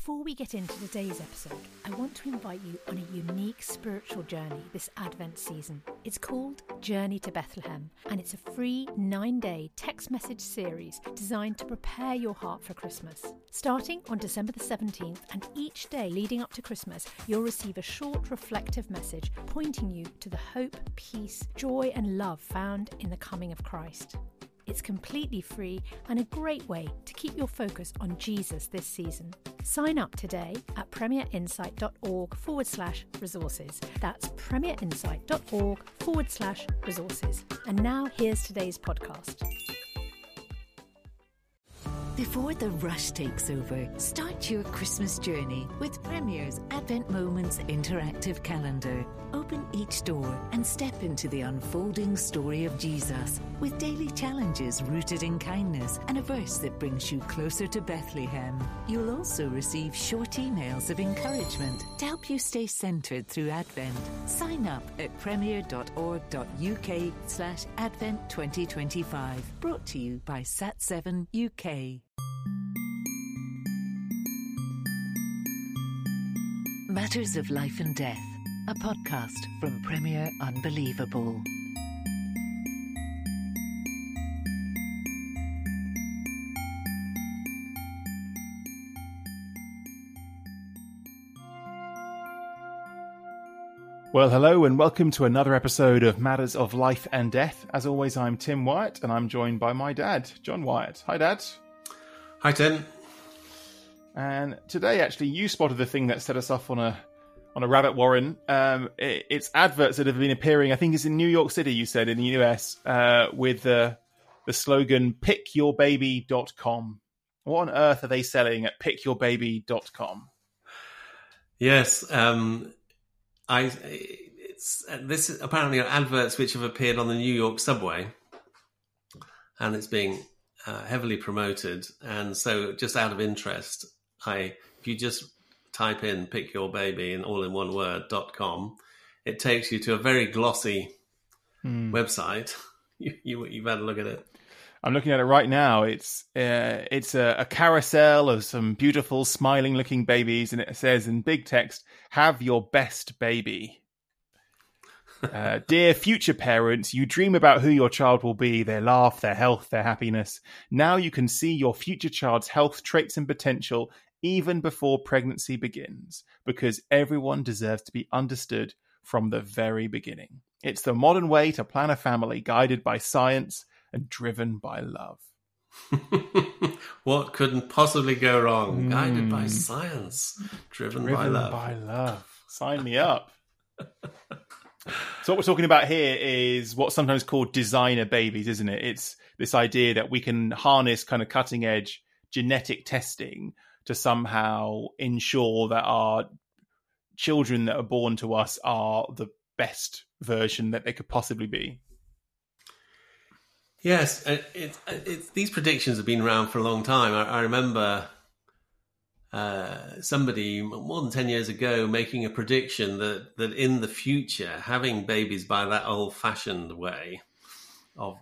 Before we get into today's episode, I want to invite you on a unique spiritual journey this Advent season. It's called Journey to Bethlehem, and it's a free 9-day text message series designed to prepare your heart for Christmas. Starting on December the 17th, and each day leading up to Christmas, you'll receive a short reflective message pointing you to the hope, peace, joy and love found in the coming of Christ. It's completely free and a great way to keep your focus on Jesus this season. Sign up today at premierinsight.org/resources. That's premierinsight.org/resources. And now here's today's podcast. Before the rush takes over, start your Christmas journey with Premier's Advent Moments interactive calendar. Open each door and step into the unfolding story of Jesus with daily challenges rooted in kindness and a verse that brings you closer to Bethlehem. You'll also receive short emails of encouragement to help you stay centred through Advent. Sign up at premier.org.uk/Advent 2025. Brought to you by Sat7 UK. Matters of Life and Death, a podcast from Premier Unbelievable. Well, hello and welcome to another episode of Matters of Life and Death. As always, I'm Tim Wyatt and I'm joined by my dad, John Wyatt. Hi, Dad. Hi, Tim. And today, actually, you spotted the thing that set us off on a rabbit warren. It's adverts that have been appearing. I think it's in New York City. You said in the US with the slogan "pickyourbaby.com." What on earth are they selling at pickyourbaby.com? Yes, this is apparently are adverts which have appeared on the New York subway, and it's being heavily promoted. And so, just out of interest, if you just type in "pick your baby" in all in one word.com, it takes you to a very glossy website. You've had a look at it. I'm looking at it right now. It's a carousel of some beautiful, smiling-looking babies, and it says in big text, "Have your best baby." Dear future parents, you dream about who your child will be, their laugh, their health, their happiness. Now you can see your future child's health, traits, and potential even before pregnancy begins, because everyone deserves to be understood from the very beginning. It's the modern way to plan a family, guided by science and driven by love. What couldn't possibly go wrong? Guided by science, driven by love. Sign me up. So what we're talking about here is what's sometimes called designer babies, isn't it? It's this idea that we can harness kind of cutting edge genetic testing to somehow ensure that our children that are born to us are the best version that they could possibly be. Yes, these predictions have been around for a long time. I remember somebody more than 10 years ago making a prediction that in the future, having babies by that old-fashioned way of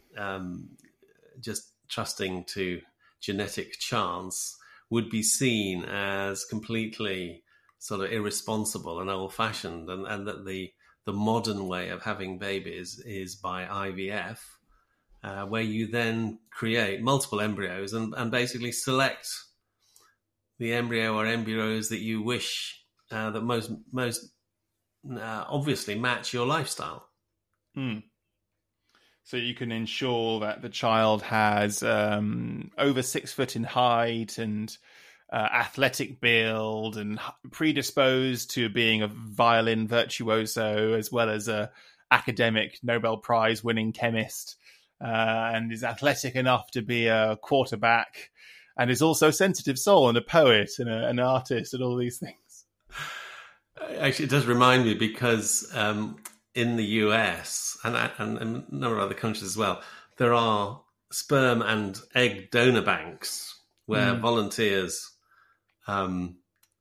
just trusting to genetic chance would be seen as completely sort of irresponsible and old-fashioned, and that the modern way of having babies is by IVF, where you then create multiple embryos and basically select the embryo or embryos that you wish that most obviously match your lifestyle. So you can ensure that the child has over 6 foot in height and athletic build and predisposed to being a violin virtuoso, as well as a academic Nobel Prize winning chemist, and is athletic enough to be a quarterback, and is also a sensitive soul and a poet and an artist and all these things. Actually, it does remind me because in the US and a number of other countries as well, there are sperm and egg donor banks where volunteers send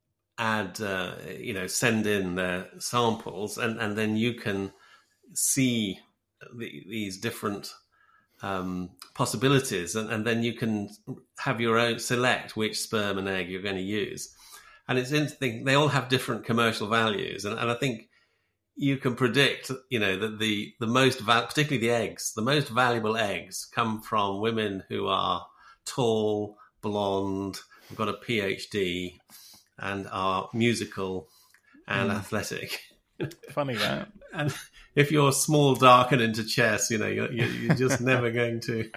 in their samples, and then you can see these different possibilities, and then you can have your own, select which sperm and egg you're going to use. And it's interesting, they all have different commercial values, and I think you can predict, that the most, particularly the eggs, the most valuable eggs come from women who are tall, blonde, have got a PhD, and are musical and athletic. Funny that. And if you're small, dark, and into chess, you're just never going to.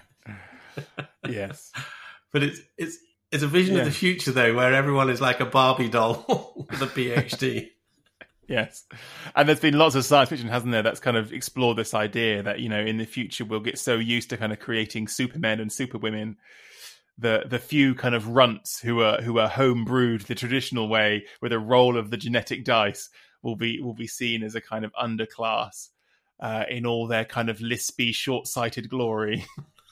Yes. But it's a vision of the future, though, where everyone is like a Barbie doll with a PhD. Yes. And there's been lots of science fiction, hasn't there, that's kind of explored this idea that, in the future we'll get so used to kind of creating supermen and superwomen, the few kind of runts who are home brewed the traditional way with a roll of the genetic dice will be seen as a kind of underclass in all their kind of lispy, short-sighted glory.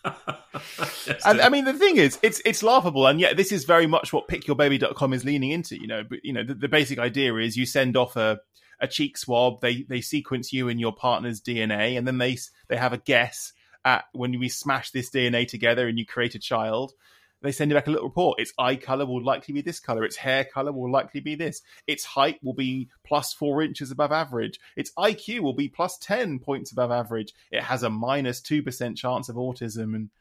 And I mean, the thing is, it's laughable, and yet this is very much what pickyourbaby.com is leaning into. But the basic idea is you send off a cheek swab, they sequence you and your partner's DNA, and then they have a guess at when we smash this DNA together and you create a child. They send you back a little report. Its eye color will likely be this color. Its hair color will likely be this. Its height will be plus 4 inches above average. Its IQ will be plus 10 points above average. It has a minus 2% chance of autism, and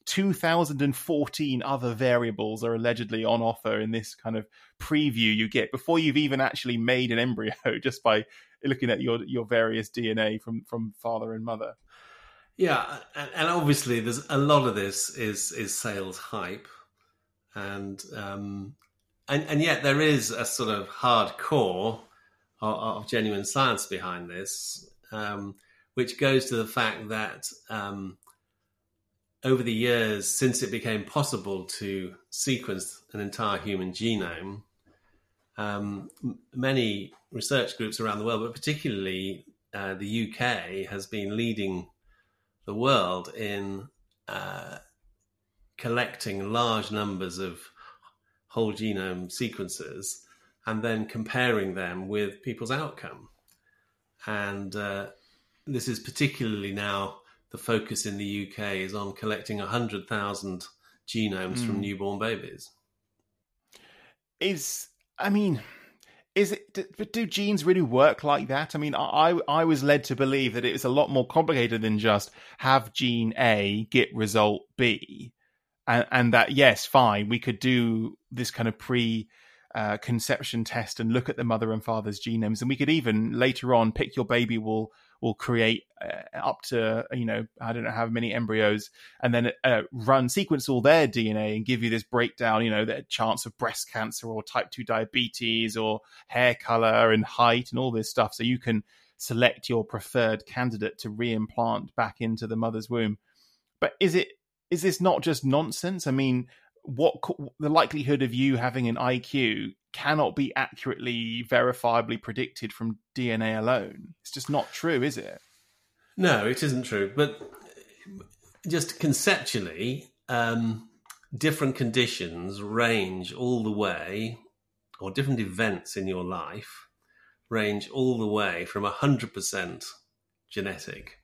2,014 other variables are allegedly on offer in this kind of preview you get before you've even actually made an embryo, just by looking at your various DNA from father and mother. Yeah, and obviously there's a lot of this is sales hype, and yet there is a sort of hardcore of genuine science behind this, which goes to the fact that over the years since it became possible to sequence an entire human genome, many research groups around the world, but particularly the UK, has been leading the world in collecting large numbers of whole genome sequences and then comparing them with people's outcome. And this is particularly now the focus in the UK is on collecting 100,000 genomes from newborn babies. But do genes really work like that? I mean, I was led to believe that it was a lot more complicated than just have gene A get result B, and that, yes, fine, we could do this kind of pre-conception test and look at the mother and father's genomes, and we could even later on Pick Your Baby will create up to, I don't know how many embryos, and then sequence all their DNA and give you this breakdown, their chance of breast cancer or type 2 diabetes or hair color and height and all this stuff. So you can select your preferred candidate to reimplant back into the mother's womb. But is this not just nonsense? I mean, the likelihood of you having an IQ cannot be accurately, verifiably predicted from DNA alone. It's just not true, is it? No, it isn't true. But just conceptually, different conditions range all the way, or different events in your life range all the way from 100% genetic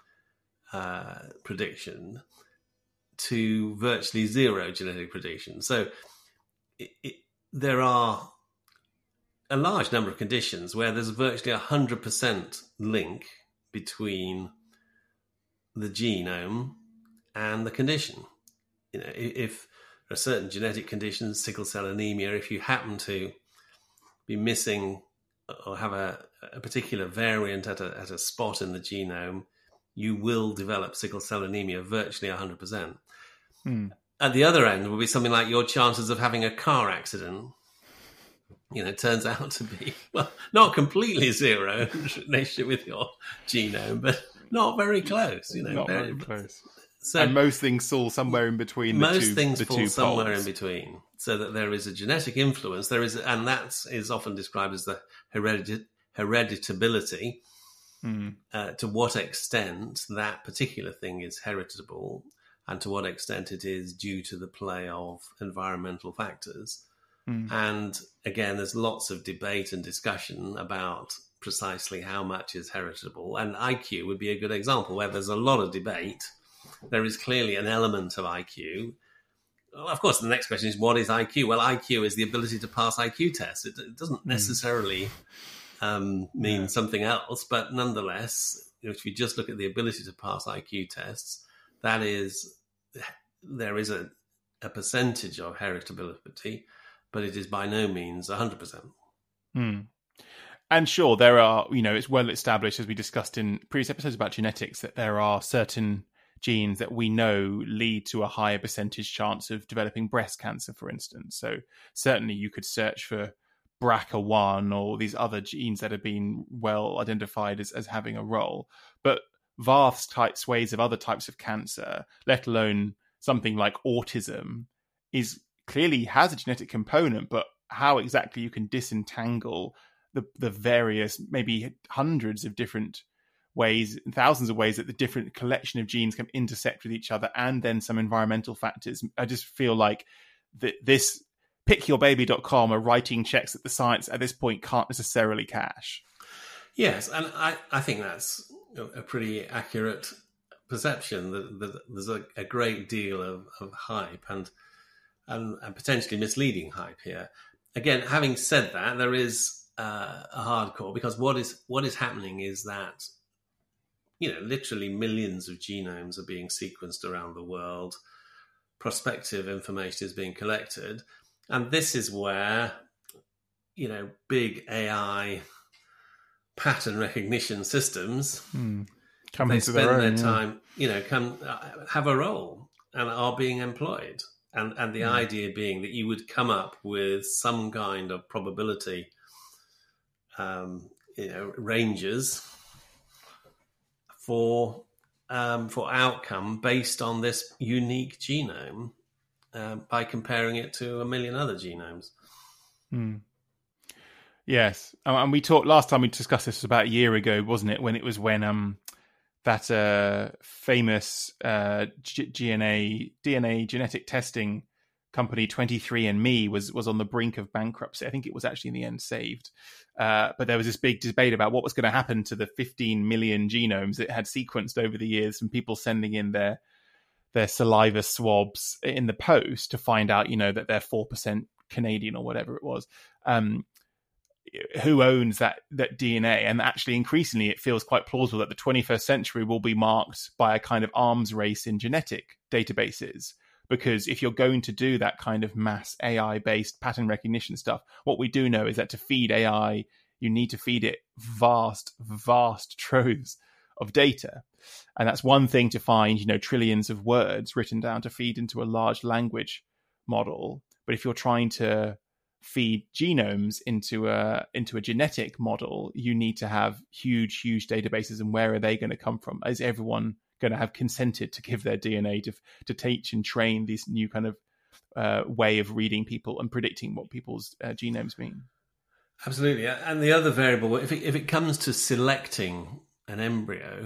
prediction to virtually zero genetic prediction. So there are a large number of conditions where there's virtually 100% link between the genome and the condition. If there are certain genetic conditions, sickle cell anemia, if you happen to be missing or have a particular variant at a spot in the genome, you will develop sickle cell anemia virtually 100%. At the other end will be something like your chances of having a car accident. It turns out to be, well, not completely zero in relationship with your genome, but not very close. Not very close. So, and most things fall somewhere in between. Most things fall somewhere poles. in between, so that there is a genetic influence. There is, and that is often described as the hereditability. To what extent that particular thing is heritable, and to what extent it is due to the play of environmental factors. And again, there's lots of debate and discussion about precisely how much is heritable. And IQ would be a good example where there's a lot of debate there is clearly an element of IQ. Well, of course, the next question is, what is IQ? Well, IQ is the ability to pass IQ tests. It doesn't necessarily mean something else, but nonetheless, if you just look at the ability to pass IQ tests, there is a percentage of heritability, but it is by no means 100%. And sure, there are, it's well established, as we discussed in previous episodes about genetics, that there are certain genes that we know lead to a higher percentage chance of developing breast cancer, for instance. So certainly you could search for BRCA1 or these other genes that have been well identified as having a role. But vast swathes of other types of cancer, let alone something like autism, clearly has a genetic component, but how exactly you can disentangle the various, maybe hundreds of different ways, thousands of ways that the different collection of genes can intersect with each other, and then some environmental factors. I just feel like this pickyourbaby.com are writing checks that the science at this point can't necessarily cash. Yes, and I think that's a pretty accurate perception, that there's a great deal of hype and potentially misleading hype here. Again, having said that, there is a hardcore, because what is happening is that literally millions of genomes are being sequenced around the world. Prospective information is being collected. And this is where, big AI pattern recognition systems they spend their time, have a role and are being employed. And the idea being that you would come up with some kind of probability, ranges for outcome based on this unique genome by comparing it to a million other genomes. Yes, and we talked last time we discussed this was about a year ago, wasn't it? When that famous DNA genetic testing company 23andMe was on the brink of bankruptcy. I think it was actually in the end saved. But there was this big debate about what was going to happen to the 15 million genomes it had sequenced over the years, and people sending in their saliva swabs in the post to find out, that they're 4% Canadian or whatever it was. Who owns that DNA? And actually, increasingly, it feels quite plausible that the 21st century will be marked by a kind of arms race in genetic databases. Because if you're going to do that kind of mass AI-based pattern recognition stuff, what we do know is that to feed AI, you need to feed it vast, vast troves of data. And that's one thing to find, trillions of words written down to feed into a large language model. But if you're trying to feed genomes into a genetic model, you need to have huge, huge databases. And where are they going to come from? Is everyone going to have consented to give their DNA to teach and train this new kind of way of reading people and predicting what people's genomes mean? Absolutely. And the other variable, if it comes to selecting an embryo,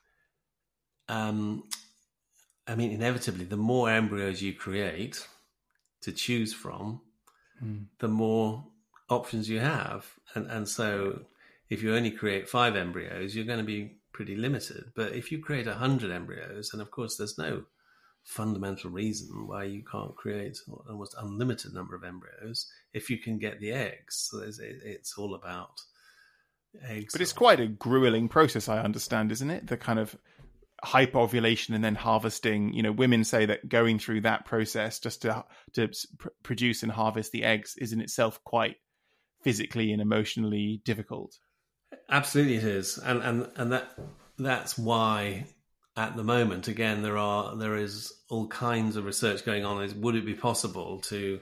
inevitably, the more embryos you create to choose from, the more options you have. And so if you only create 5 embryos, you're going to be pretty limited. But if you create 100 embryos, and of course there's no fundamental reason why you can't create almost unlimited number of embryos if you can get the eggs. So it's all about eggs. But it's quite a grueling process, I understand, isn't it? The kind of hyperovulation and then harvesting. Women say that going through that process just to produce and harvest the eggs is in itself quite physically and emotionally difficult. Absolutely, it is, and that's why at the moment, again, there is all kinds of research going on. Would it be possible to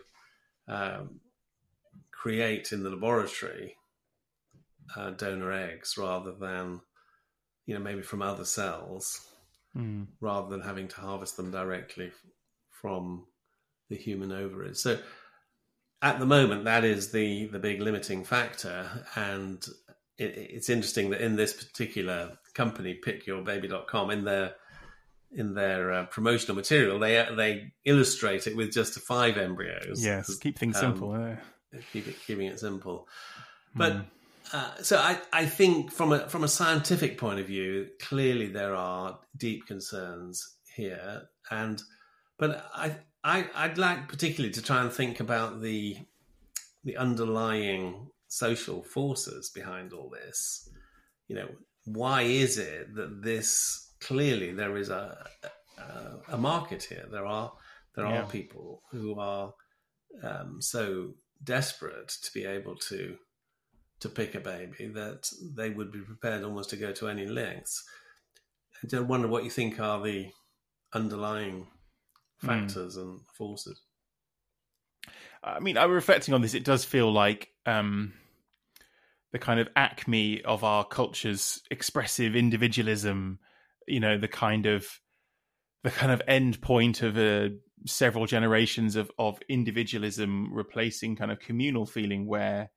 create in the laboratory donor eggs rather than maybe from other cells, rather than having to harvest them directly from the human ovaries? So at the moment, that is the big limiting factor. And it's interesting that in this particular company, pickyourbaby.com, in their promotional material, they illustrate it with just 5 embryos. Yes, keep things simple. Keeping it simple. But so I think from a scientific point of view, clearly there are deep concerns here, but I'd like particularly to try and think about the underlying social forces behind all this. Why is it that this clearly there is a market here? There are people who are so desperate to be able to pick a baby that they would be prepared almost to go to any lengths. I wonder what you think are the underlying factors and forces. I mean, I'm reflecting on this. It does feel like the kind of acme of our culture's expressive individualism, the kind of end point of several generations of individualism replacing kind of communal feeling, where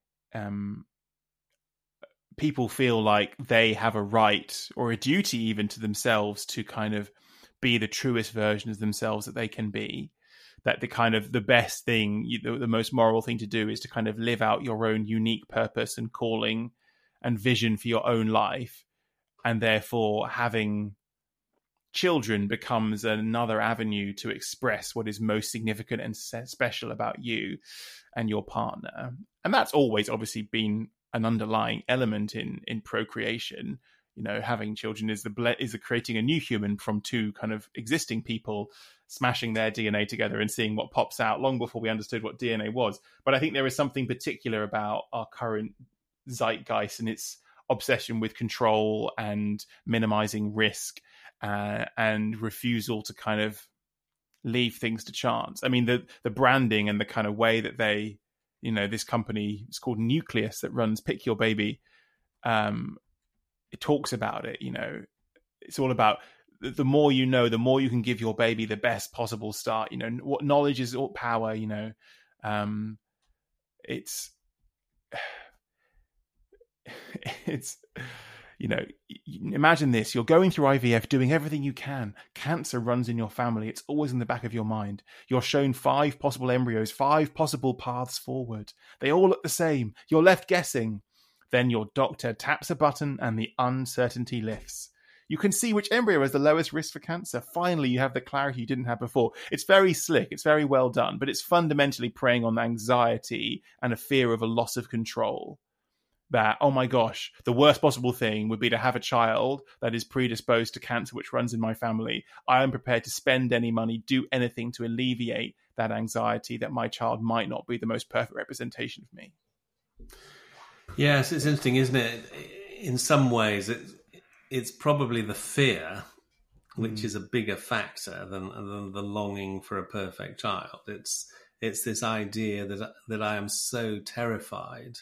people feel like they have a right or a duty even to themselves to kind of be the truest version of themselves that they can be. That the best thing, the most moral thing to do is to kind of live out your own unique purpose and calling and vision for your own life. And therefore having children becomes another avenue to express what is most significant and special about you and your partner. And that's always obviously been an underlying element in procreation. Having children is creating a new human from two kind of existing people, smashing their DNA together and seeing what pops out, long before we understood what DNA was. But I think there is something particular about our current zeitgeist and its obsession with control and minimizing risk and refusal to kind of leave things to chance. I mean, the branding and the kind of way that they, this company, it's called Nucleus, that runs Pick Your Baby. It talks about it, it's all about the more you know, the more you can give your baby the best possible start. What knowledge is all power, it's imagine this. You're going through IVF, doing everything you can. Cancer runs in your family. It's always in the back of your mind. You're shown 5 possible embryos, 5 possible paths forward. They all look the same. You're left guessing. Then your doctor taps a button and the uncertainty lifts. You can see which embryo has the lowest risk for cancer. Finally, you have the clarity you didn't have before. It's very slick. It's very well done, but it's fundamentally preying on anxiety and a fear of a loss of control. That, oh my gosh, the worst possible thing would be to have a child that is predisposed to cancer, which runs in my family. I am prepared to spend any money, do anything to alleviate that anxiety that my child might not be the most perfect representation of me. Yes, it's interesting, isn't it? In some ways, it's probably the fear which is a bigger factor than the longing for a perfect child. It's this idea that I am so terrified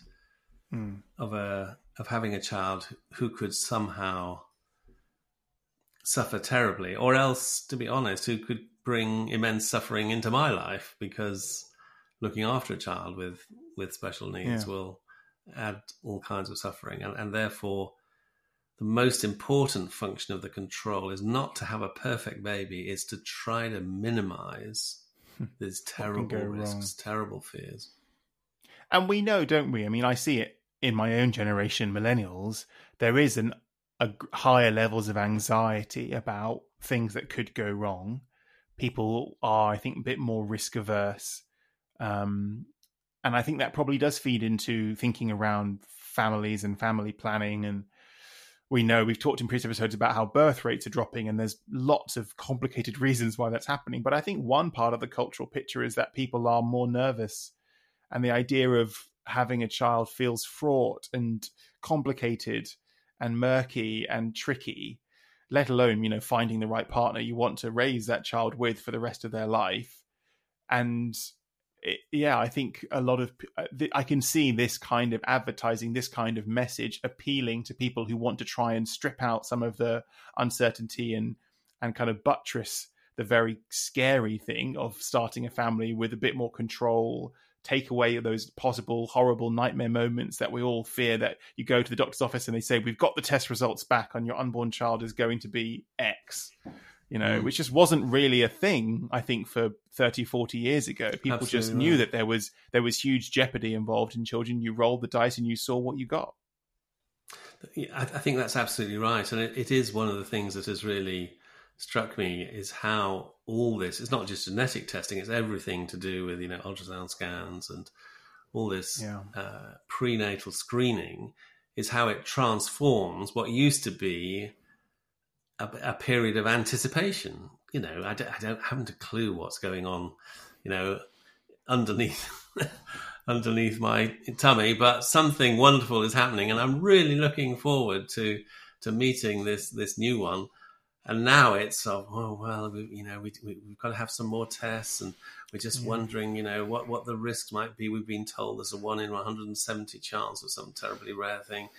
of having a child who could somehow suffer terribly, or else, to be honest, who could bring immense suffering into my life, because looking after a child with special needs will add all kinds of suffering. And therefore, the most important function of the control is not to have a perfect baby, it's to try to minimize these terrible risks, terrible fears. And we know, don't we? I mean, I see it in my own generation, millennials. There is a higher levels of anxiety about things that could go wrong. People are, I think, a bit more risk averse. And I think that probably does feed into thinking around families and family planning. And we know, we've talked in previous episodes about how birth rates are dropping, and there's lots of complicated reasons why that's happening. But I think one part of the cultural picture is that people are more nervous, and the idea of having a child feels fraught and complicated and murky and tricky, let alone, finding the right partner you want to raise that child with for the rest of their life. And I think a lot of, I can see this kind of advertising, this kind of message appealing to people who want to try and strip out some of the uncertainty and kind of buttress the very scary thing of starting a family with a bit more control, take away those possible horrible nightmare moments that we all fear, that you go to the doctor's office and they say, we've got the test results back and your unborn child is going to be X. Which just wasn't really a thing, I think, for 30, 40 years ago. People Absolutely just knew that there was huge jeopardy involved in children. You rolled the dice and you saw what you got. I think that's absolutely right. And it is one of the things that has really struck me is how all this, it's not just genetic testing, it's everything to do with, ultrasound scans and all this prenatal screening, is how it transforms what used to be a period of anticipation. I haven't a clue what's going on, underneath underneath my tummy, but something wonderful is happening, and I'm really looking forward to meeting this new one. And now it's we've got to have some more tests, and we're just wondering, what the risks might be. We've been told there's a 1 in 170 chance of some terribly rare thing.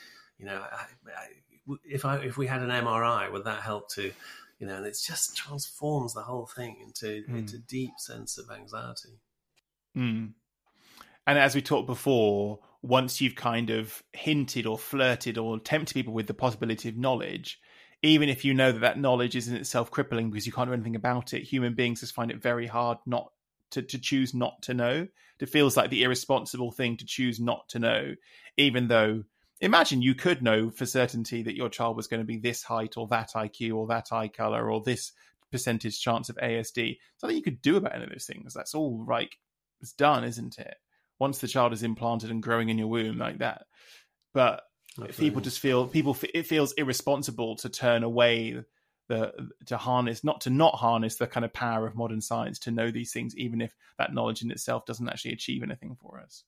If we had an MRI, would that help to, and it just transforms the whole thing into deep sense of anxiety. Mm. And as we talked before, once you've kind of hinted or flirted or tempted people with the possibility of knowledge, even if you know that knowledge is in itself crippling because you can't do anything about it, human beings just find it very hard not to choose not to know. It feels like the irresponsible thing to choose not to know, even though, imagine you could know for certainty that your child was going to be this height or that IQ or that eye color or this percentage chance of ASD. Something you could do about any of those things. That's all right. It's done, isn't it? Once the child is implanted and growing in your womb like that. But people just it feels irresponsible to turn away not harness the kind of power of modern science to know these things, even if that knowledge in itself doesn't actually achieve anything for us.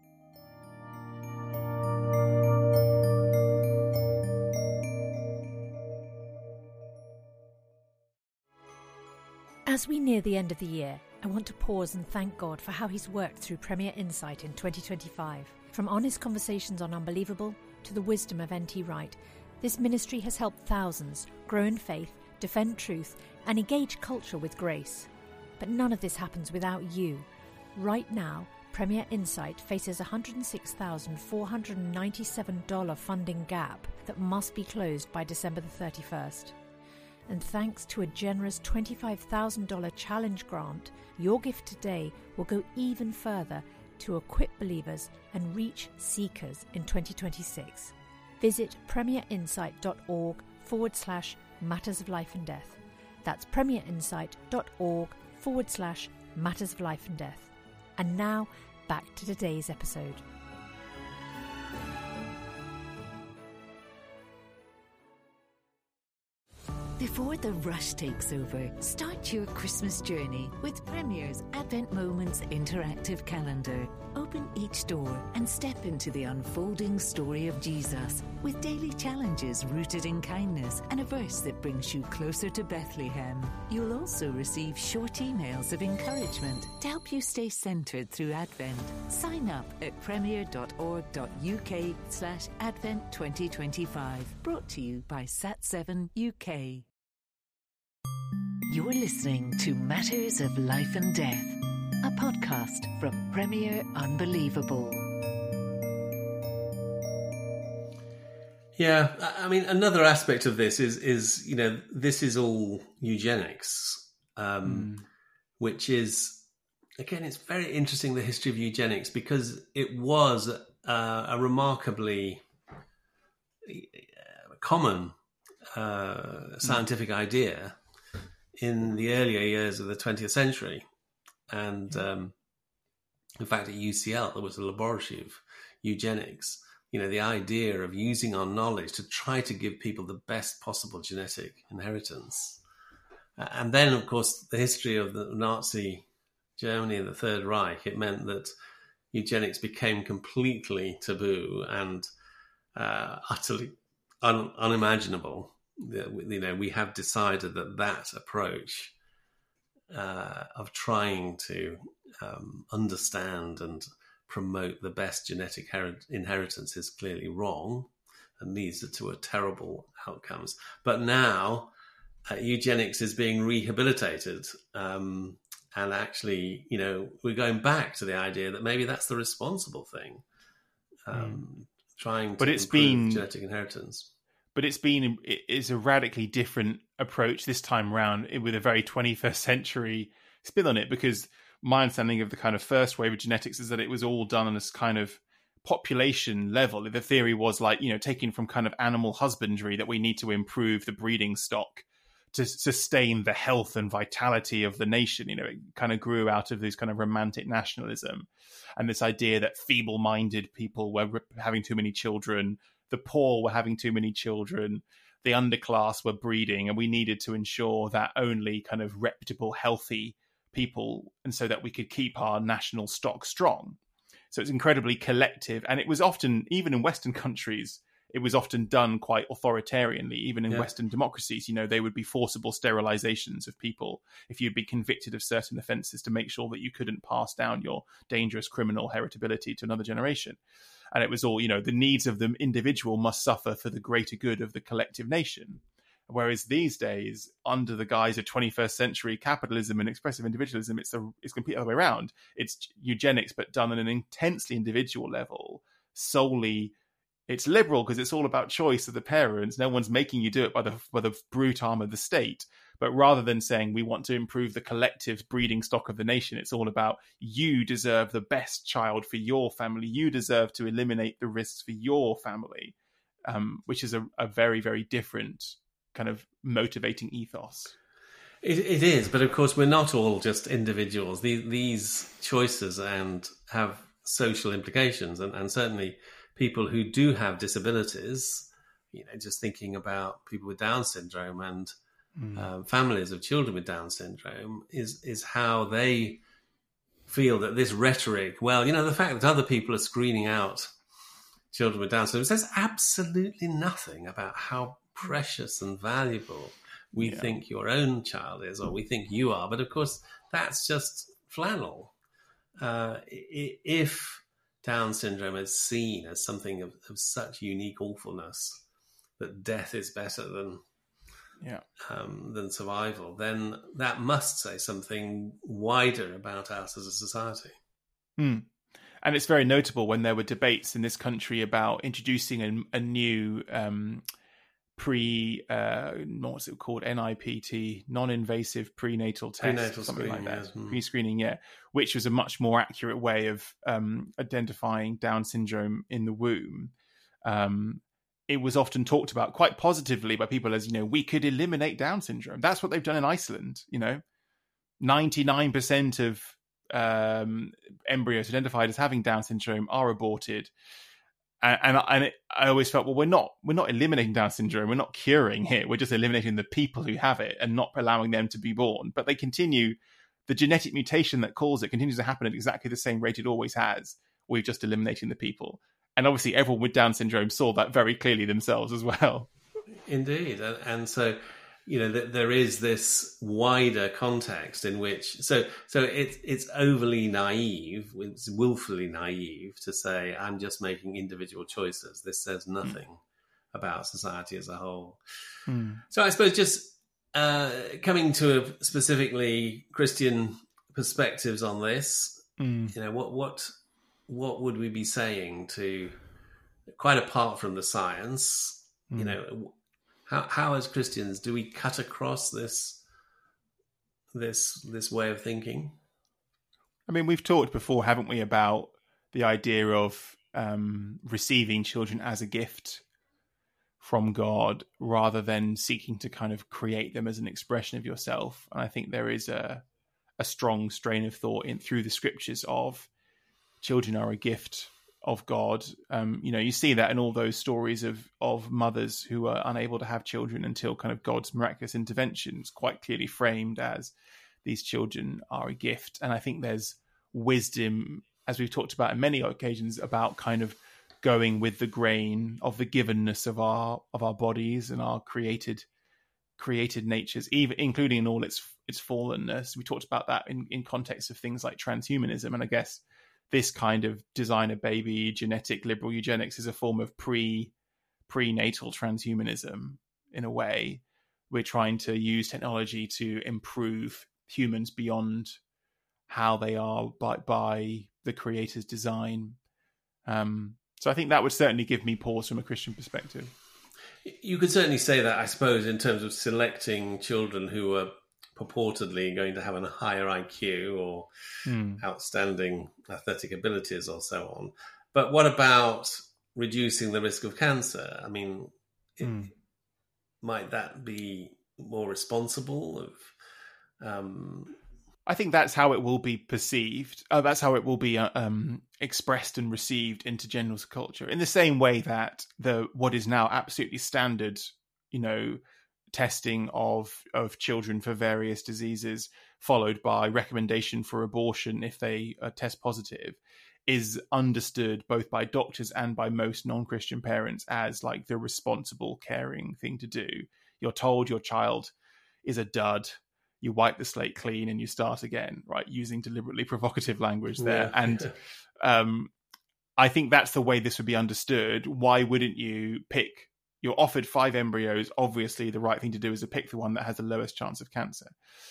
As we near the end of the year, I want to pause and thank God for how he's worked through Premier Insight in 2025. From honest conversations on Unbelievable to the wisdom of N.T. Wright, this ministry has helped thousands grow in faith, defend truth, and engage culture with grace. But none of this happens without you. Right now, Premier Insight faces a $106,497 funding gap that must be closed by December the 31st. And thanks to a generous $25,000 challenge grant, your gift today will go even further to equip believers and reach seekers in 2026. Visit premierinsight.org/matters of life and death. That's premierinsight.org/matters of life and death. And now, back to today's episode. Before the rush takes over, start your Christmas journey with Premier's Advent Moments interactive calendar. Open each door and step into the unfolding story of Jesus with daily challenges rooted in kindness and a verse that brings you closer to Bethlehem. You'll also receive short emails of encouragement to help you stay centred through Advent. Sign up at premier.org.uk/Advent 2025. Brought to you by Sat7 UK. You're listening to Matters of Life and Death, a podcast from Premier Unbelievable. Yeah, I mean, another aspect of this is this is all eugenics, which is, again, it's very interesting, the history of eugenics, because it was a remarkably common scientific idea in the earlier years of the 20th century. And in fact, at UCL, there was a laboratory of eugenics. The idea of using our knowledge to try to give people the best possible genetic inheritance. And then, of course, the history of the Nazi Germany and the Third Reich, it meant that eugenics became completely taboo and utterly unimaginable. We have decided that approach of trying to understand and promote the best genetic inheritance is clearly wrong and leads to terrible outcomes. But now eugenics is being rehabilitated, and actually, we're going back to the idea that maybe that's the responsible thing, trying to improve genetic inheritance. But it's a radically different approach this time around with a very 21st century spin on it, because my understanding of the kind of first wave of genetics is that it was all done on this kind of population level. The theory was taking from kind of animal husbandry that we need to improve the breeding stock to sustain the health and vitality of the nation. You know, it kind of grew out of this kind of romantic nationalism and this idea that feeble-minded people were having too many children, the poor were having too many children, the underclass were breeding, and we needed to ensure that only kind of reputable, healthy people, and so that we could keep our national stock strong. So it's incredibly collective, and it was often, even in Western countries, it was often done quite authoritarianly. Even in Western democracies, you know, they would be forcible sterilizations of people if you'd be convicted of certain offences to make sure that you couldn't pass down your dangerous criminal heritability to another generation. And it was all, you know, the needs of the individual must suffer for the greater good of the collective nation. Whereas these days, under the guise of 21st century capitalism and expressive individualism, it's completely the other way around. It's eugenics, but done on an intensely individual level, solely. It's liberal because it's all about choice of the parents. No one's making you do it by the brute arm of the state. But rather than saying we want to improve the collective breeding stock of the nation, it's all about you deserve the best child for your family. You deserve to eliminate the risks for your family, which is a very, very different kind of motivating ethos. It is, but of course we're not all just individuals. These choices and have social implications, and certainly people who do have disabilities, you know, just thinking about people with Down syndrome and families of children with Down syndrome is how they feel that this rhetoric, well, you know, the fact that other people are screening out children with Down syndrome says absolutely nothing about how precious and valuable we think your own child is, or we think you are. But of course, that's just flannel. If Down syndrome is seen as something of such unique awfulness that death is better than survival, then that must say something wider about us as a society. And it's very notable when there were debates in this country about introducing a new what's it called, NIPT, non-invasive prenatal test, something like that, pre-screening, which was a much more accurate way of identifying Down syndrome in the womb. It was often talked about quite positively by people as, you know, we could eliminate Down syndrome. That's what they've done in Iceland. You know, 99% of embryos identified as having Down syndrome are aborted. I always felt, well, we're not eliminating Down syndrome. We're not curing it. We're just eliminating the people who have it and not allowing them to be born. But they continue, the genetic mutation that caused it continues to happen at exactly the same rate it always has. We're just eliminating the people. And obviously everyone with Down syndrome saw that very clearly themselves as well. Indeed. And so, you know, there is this wider context in which, so it's overly naive, it's willfully naive to say, I'm just making individual choices. This says nothing about society as a whole. So I suppose just coming to specifically Christian perspectives on this, you know, what would we be saying to, quite apart from the science, you know, how as Christians do we cut across this way of thinking? I mean, we've talked before, haven't we, about the idea of receiving children as a gift from God rather than seeking to kind of create them as an expression of yourself. And I think there is a strong strain of thought through the scriptures of children are a gift of God. You know, you see that in all those stories of mothers who are unable to have children until kind of God's miraculous interventions, quite clearly framed as these children are a gift. And I think there's wisdom, as we've talked about in many occasions, about kind of going with the grain of the givenness of our bodies and our created natures, even including in all its fallenness. We talked about that in context of things like transhumanism, and I guess this kind of designer baby genetic liberal eugenics is a form of prenatal transhumanism. In a way, we're trying to use technology to improve humans beyond how they are by the creator's design. So I think that would certainly give me pause from a Christian perspective. You could certainly say that, I suppose, in terms of selecting children who are purportedly going to have a higher IQ or outstanding athletic abilities or so on. But what about reducing the risk of cancer? I mean, might that be more responsible? I think that's how it will be perceived. That's how it will be expressed and received into general culture. In the same way that what is now absolutely standard, testing of children for various diseases, followed by recommendation for abortion if they test positive, is understood both by doctors and by most non-Christian parents as like the responsible, caring thing to do. You're told your child is a dud. You wipe the slate clean and you start again, right? Using deliberately provocative language there. Yeah. And I think that's the way this would be understood. Why wouldn't you pick? You're offered 5 embryos. Obviously, the right thing to do is to pick the one that has the lowest chance of cancer.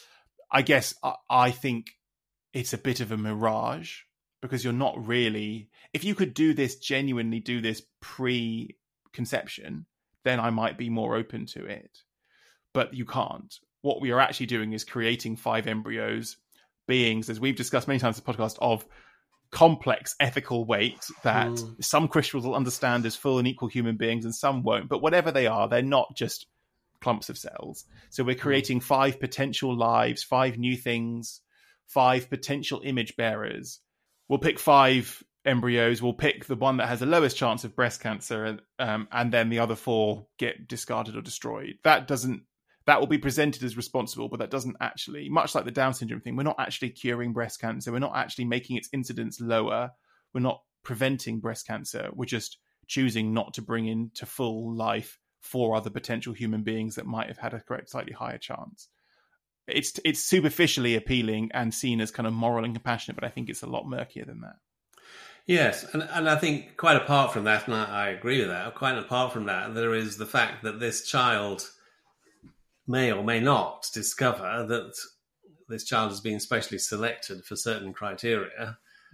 I guess I think it's a bit of a mirage, because you're not really... If you could genuinely do this pre-conception, then I might be more open to it. But you can't. What we are actually doing is creating 5 embryos, beings, as we've discussed many times in the podcast, of complex ethical weight that some Christians will understand as full and equal human beings and some won't. But whatever they are, they're not just clumps of cells. So we're creating 5 potential lives, 5 new things, 5 potential image bearers. We'll pick 5 embryos. We'll pick the one that has the lowest chance of breast cancer, and then the other 4 get discarded or destroyed. That will be presented as responsible, but that doesn't actually, much like the Down syndrome thing, we're not actually curing breast cancer. We're not actually making its incidence lower. We're not preventing breast cancer. We're just choosing not to bring into full life 4 other potential human beings that might have had a slightly higher chance. It's superficially appealing and seen as kind of moral and compassionate, but I think it's a lot murkier than that. Yes, and I think quite apart from that, and I agree with that, quite apart from that, there is the fact that this child may or may not discover that this child has been specially selected for certain criteria.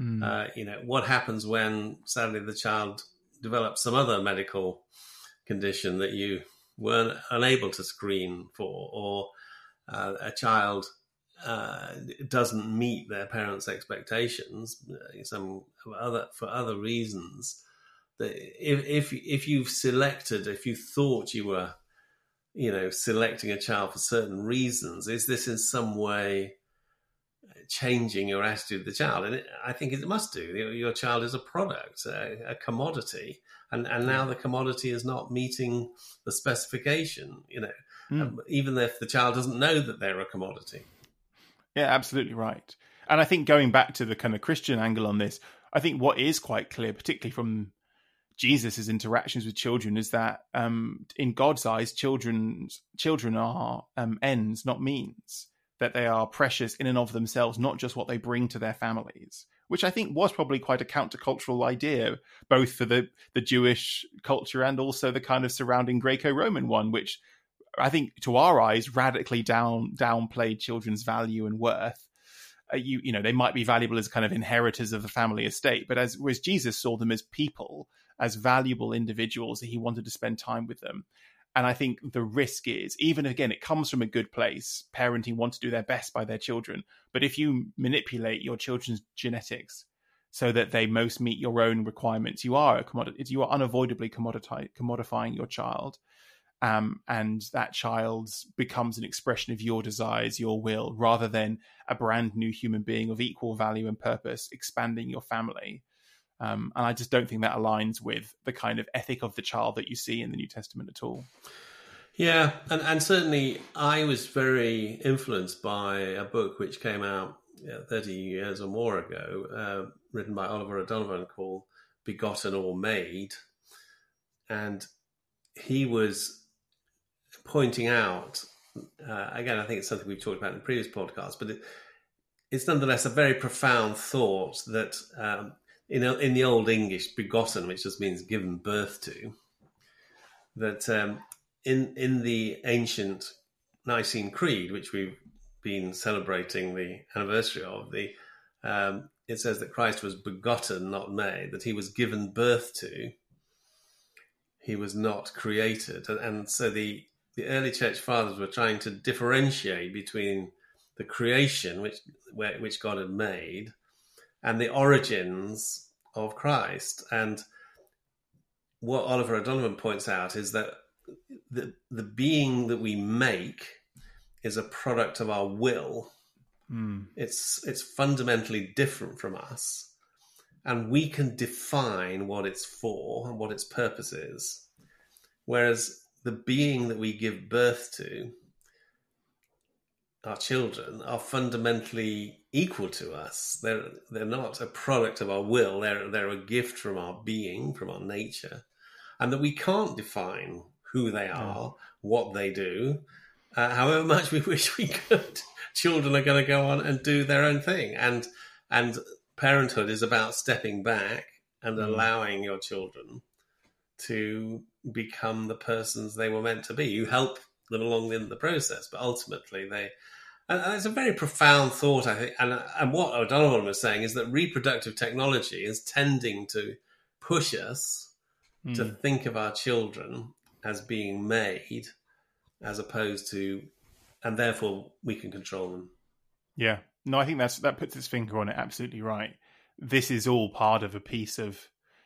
What happens when, sadly, the child develops some other medical condition that you weren't unable to screen for, or a child doesn't meet their parents' expectations, for other reasons. If you thought you were selecting a child for certain reasons, is this in some way changing your attitude to the child? And I think it must do. Your child is a product, a commodity, and now the commodity is not meeting the specification, even if the child doesn't know that they're a commodity. Yeah, absolutely right. And I think going back to the kind of Christian angle on this, I think what is quite clear, particularly from Jesus' interactions with children, is that in God's eyes, children are ends, not means. That they are precious in and of themselves, not just what they bring to their families, which I think was probably quite a countercultural idea, both for the Jewish culture and also the kind of surrounding Greco-Roman one, which I think to our eyes radically downplayed children's value and worth. They might be valuable as kind of inheritors of the family estate, but whereas Jesus saw them as people, as valuable individuals, that he wanted to spend time with them. And I think the risk is, even again, it comes from a good place. Parenting want to do their best by their children. But if you manipulate your children's genetics so that they most meet your own requirements, you are unavoidably commodifying your child. And that child becomes an expression of your desires, your will, rather than a brand new human being of equal value and purpose, expanding your family. And I just don't think that aligns with the kind of ethic of the child that you see in the New Testament at all. Yeah, and certainly I was very influenced by a book which came out 30 years or more ago, written by Oliver O'Donovan, called Begotten or Made. And he was pointing out, again, I think it's something we've talked about in the previous podcast, but it's nonetheless a very profound thought that... in the Old English, begotten, which just means given birth to, that in the ancient Nicene Creed, which we've been celebrating the anniversary of, it says that Christ was begotten, not made, that he was given birth to, he was not created. And so the early church fathers were trying to differentiate between the creation, which God had made, and the origins of Christ. And what Oliver O'Donovan points out is that the being that we make is a product of our will. It's fundamentally different from us, and we can define what it's for and what its purpose is. Whereas the being that we give birth to, our children, are fundamentally equal to us. They're not a product of our will. They're a gift from our being, from our nature, and that we can't define who they are, what they do, however much we wish we could. Children are going to go on and do their own thing, and parenthood is about stepping back and allowing your children to become the persons they were meant to be. You help them along in the process, but ultimately and it's a very profound thought, I think. And what O'Donovan was saying is that reproductive technology is tending to push us to think of our children as being made, as opposed to, and therefore we can control them. Yeah. No, I think that puts its finger on it. Absolutely right. This is all part of a piece of,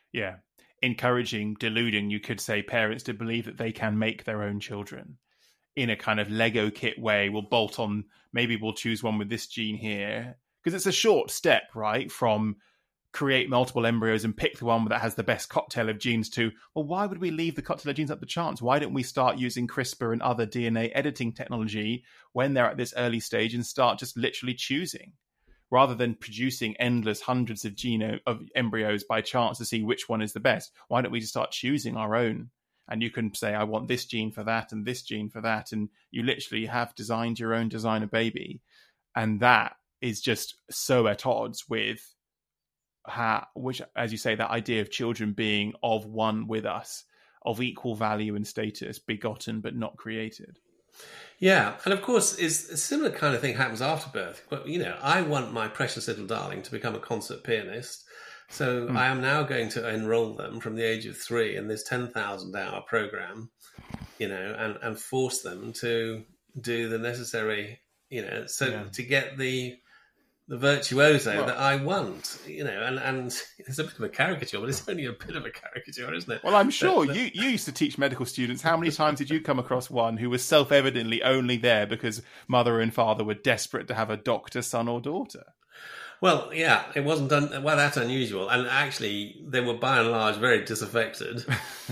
deluding, you could say, parents to believe that they can make their own children in a kind of Lego kit way. We'll bolt on, maybe we'll choose one with this gene here. Because it's a short step, right, from create multiple embryos and pick the one that has the best cocktail of genes to, well, why would we leave the cocktail of genes up to chance? Why don't we start using CRISPR and other DNA editing technology when they're at this early stage and start just literally choosing, rather than producing endless hundreds of embryos by chance to see which one is the best? Why don't we just start choosing our own? And you can say, I want this gene for that and this gene for that. And you literally have designed your own designer baby. And that is just so at odds with which, as you say, that idea of children being of one with us, of equal value and status, begotten but not created. Yeah, and of course, a similar kind of thing happens after birth. But I want my precious little darling to become a concert pianist, so I am now going to enroll them from the age of 3 in this 10,000-hour program, and force them to do the necessary, to get the virtuoso that I want, and it's a bit of a caricature, but it's only a bit of a caricature, isn't it? Well, I'm sure you used to teach medical students. How many times did you come across one who was self-evidently only there because mother and father were desperate to have a doctor, son or daughter? Well, yeah, it wasn't that unusual. And actually, they were by and large very disaffected.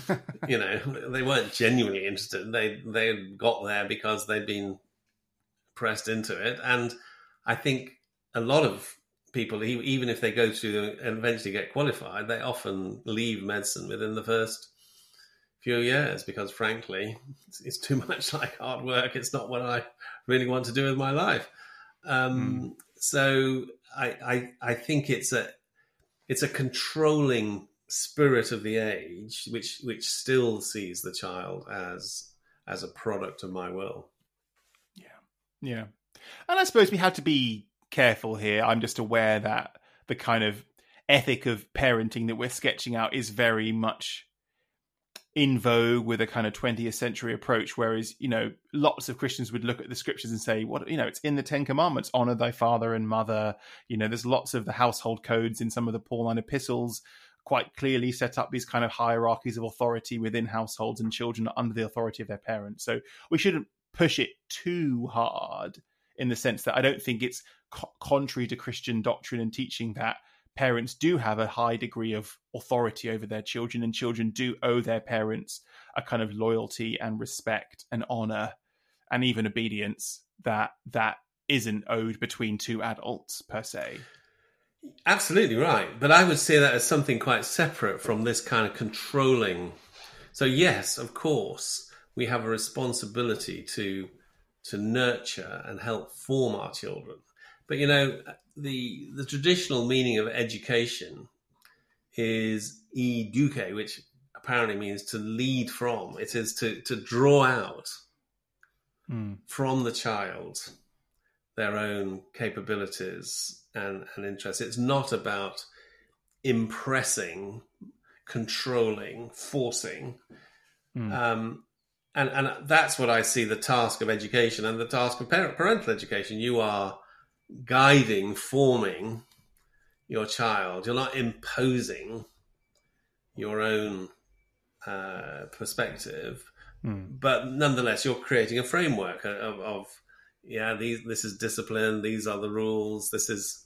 They weren't genuinely interested. They got there because they'd been pressed into it. And I think a lot of people, even if they go through and eventually get qualified, they often leave medicine within the first few years because, frankly, it's too much like hard work. It's not what I really want to do with my life. So I think it's a controlling spirit of the age, which still sees the child as a product of my will. Yeah. And I suppose we have to be careful here. I'm just aware that the kind of ethic of parenting that we're sketching out is very much in vogue with a kind of 20th century approach, whereas, lots of Christians would look at the scriptures and say, it's in the 10 Commandments, honor thy father and mother. There's lots of the household codes in some of the Pauline epistles quite clearly set up these kind of hierarchies of authority within households, and children are under the authority of their parents. So we shouldn't push it too hard, in the sense that I don't think it's contrary to Christian doctrine and teaching that parents do have a high degree of authority over their children, and children do owe their parents a kind of loyalty and respect and honor and even obedience that isn't owed between two adults per se. Absolutely right. But I would say that as something quite separate from this kind of controlling. So yes, of course, we have a responsibility to nurture and help form our children. But, the traditional meaning of education is eduke, which apparently means to lead from. It is to draw out from the child their own capabilities and interests. It's not about impressing, controlling, forcing. And that's what I see the task of education and the task of parental education. You are guiding, forming your child. You're not imposing your own perspective, but nonetheless, you're creating a framework of this is discipline. These are the rules. This is,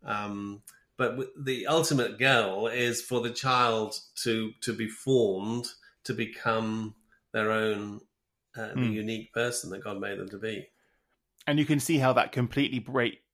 but the ultimate goal is for the child to be formed, to become their own the unique person that God made them to be. And you can see how that completely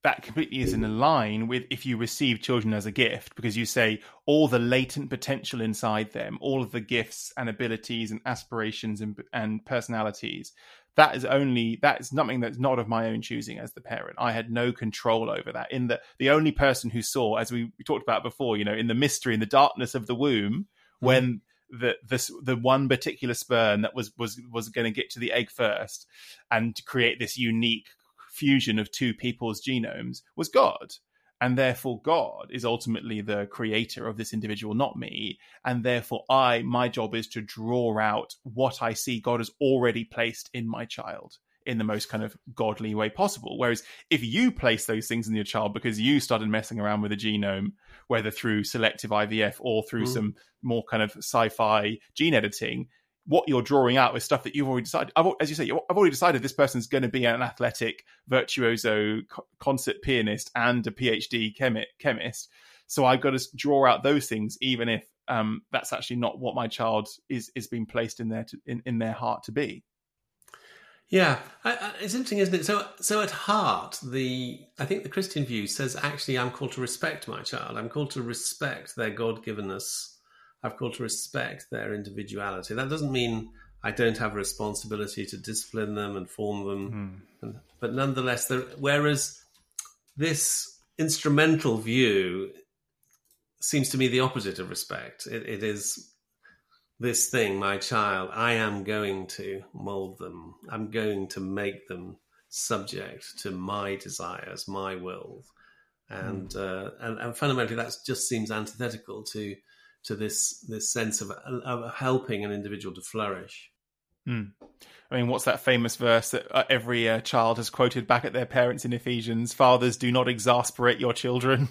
is in line with if you receive children as a gift, because you say all the latent potential inside them, all of the gifts and abilities and aspirations and personalities, that is something that's not of my own choosing as the parent. I had no control over that. In the only person who saw, as we talked about before, in the mystery, in the darkness of the womb, when the one particular sperm that was going to get to the egg first and create this unique fusion of two people's genomes was God. And therefore God is ultimately the creator of this individual, not me. And therefore my job is to draw out what I see God has already placed in my child in the most kind of godly way possible. Whereas if you place those things in your child because you started messing around with the genome, whether through selective IVF or through some more kind of sci-fi gene editing, what you're drawing out is stuff that you've already decided. As you say, I've already decided this person's going to be an athletic virtuoso concert pianist and a PhD chemist. So I've got to draw out those things, even if that's actually not what my child is being placed in their heart to be. Yeah, it's interesting, isn't it? So at heart, I think the Christian view says, actually, I'm called to respect my child. I'm called to respect their God-givenness. I'm called to respect their individuality. That doesn't mean I don't have a responsibility to discipline them and form them. But nonetheless, whereas this instrumental view seems to me the opposite of respect. It is this thing, my child, I am going to mold them. I'm going to make them subject to my desires, my will. And fundamentally, that just seems antithetical to this sense of helping an individual to flourish. I mean, what's that famous verse that every child has quoted back at their parents in Ephesians? Fathers, do not exasperate your children.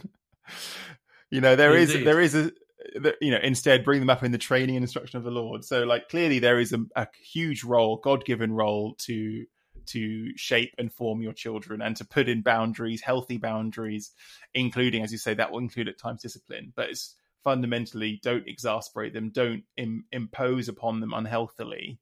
Instead bring them up in the training and instruction of the Lord. So clearly there is a huge role, God-given role to shape and form your children and to put in boundaries, healthy boundaries, including, as you say, that will include at times discipline, but it's fundamentally don't exasperate them, don't impose upon them unhealthily.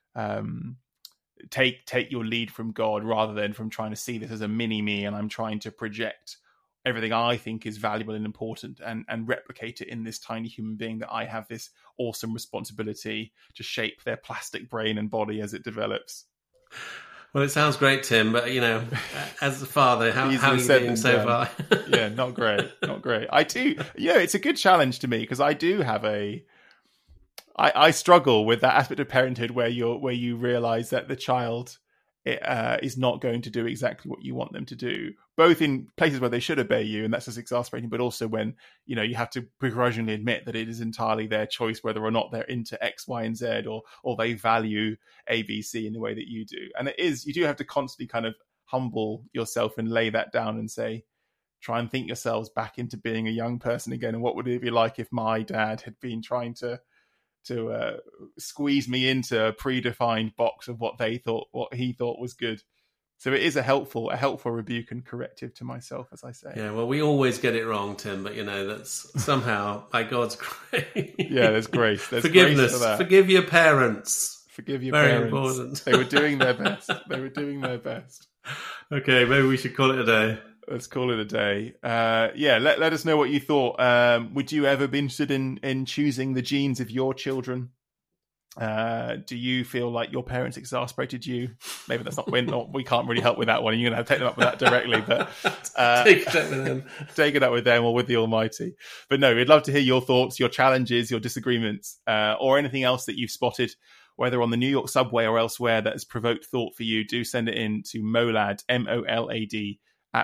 Take your lead from God rather than from trying to see this as a mini me and I'm trying to project everything I think is valuable and important and replicate it in this tiny human being that I have this awesome responsibility to shape their plastic brain and body as it develops. Well, it sounds great, Tim, but, as a father, how are you doing so far? Yeah, not great. I do, it's a good challenge to me because I do have I struggle with that aspect of parenthood where you realize that the child is not going to do exactly what you want them to do, both in places where they should obey you, and that's just exasperating, but also when, you have to begrudgingly admit that it is entirely their choice whether or not they're into X, Y, and Z, or they value A, B, C in the way that you do. And you do have to constantly kind of humble yourself and lay that down and say, try and think yourselves back into being a young person again. And what would it be like if my dad had been trying to squeeze me into a predefined box of what he thought was good. So it is a helpful rebuke and corrective to myself, as I say. Yeah, well, we always get it wrong, Tim, but that's somehow by God's grace. Yeah, there's grace. There's forgiveness. Grace for that. Forgive your parents. Forgive your Very parents. important. They were doing their best. Okay, maybe we should call it a day. Let's call it a day. Let us know what you thought. Would you ever be interested in choosing the genes of your children? Do you feel like your parents exasperated you? Maybe that's not we can't really help with that one. You're going to have to take them up with that directly, but take it up with them. Take it up with them or with the Almighty. But no, we'd love to hear your thoughts, your challenges, your disagreements, or anything else that you've spotted, whether on the New York subway or elsewhere, that has provoked thought for you. Do send it in to molad, MOLAD,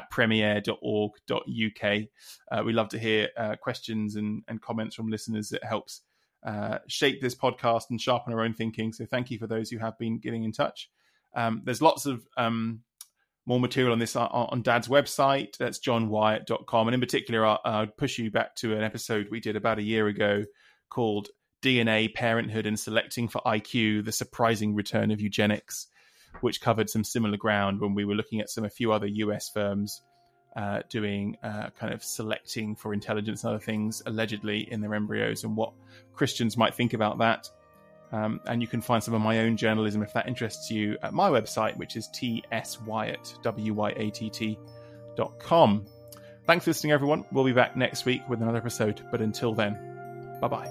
@premier.org.uk. We love to hear questions and comments from listeners. It helps shape this podcast and sharpen our own thinking. So thank you for those who have been getting in touch. There's lots of more material on this on Dad's website. That's johnwyatt.com. And in particular, I'd push you back to an episode we did about a year ago called DNA, Parenthood and Selecting for IQ, The Surprising Return of Eugenics, which covered some similar ground when we were looking at a few other US firms doing kind of selecting for intelligence and other things allegedly in their embryos, and what Christians might think about that. And you can find some of my own journalism if that interests you at my website, which is tswyatt, WYATT.com. Thanks for listening, everyone. We'll be back next week with another episode. But until then, bye-bye.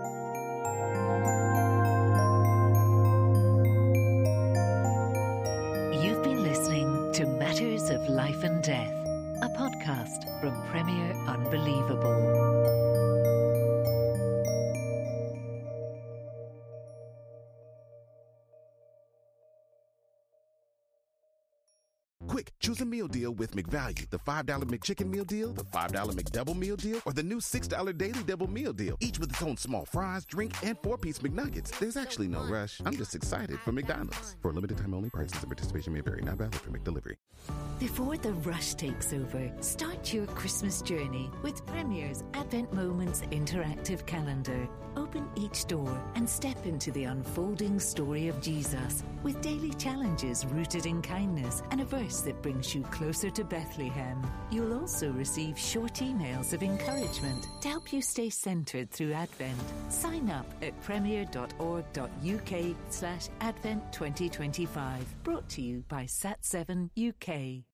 You've been listening to Matters of Life and Death, a podcast from Premier Unbelievable. Quick, choose a meal deal with McValue. The $5 McChicken meal deal, the $5 McDouble meal deal, or the new $6 Daily Double meal deal. Each with its own small fries, drink, and 4-piece McNuggets. There's actually no rush. I'm just excited for McDonald's. For a limited time only, prices and participation may vary. Not valid for McDelivery. Before the rush takes over, start your Christmas journey with Premier's Advent Moments interactive calendar. Open each door and step into the unfolding story of Jesus with daily challenges rooted in kindness and a verse that brings you closer to Bethlehem. You'll also receive short emails of encouragement to help you stay centered through Advent. Sign up at premier.org.uk/Advent 2025. Brought to you by Sat7 UK.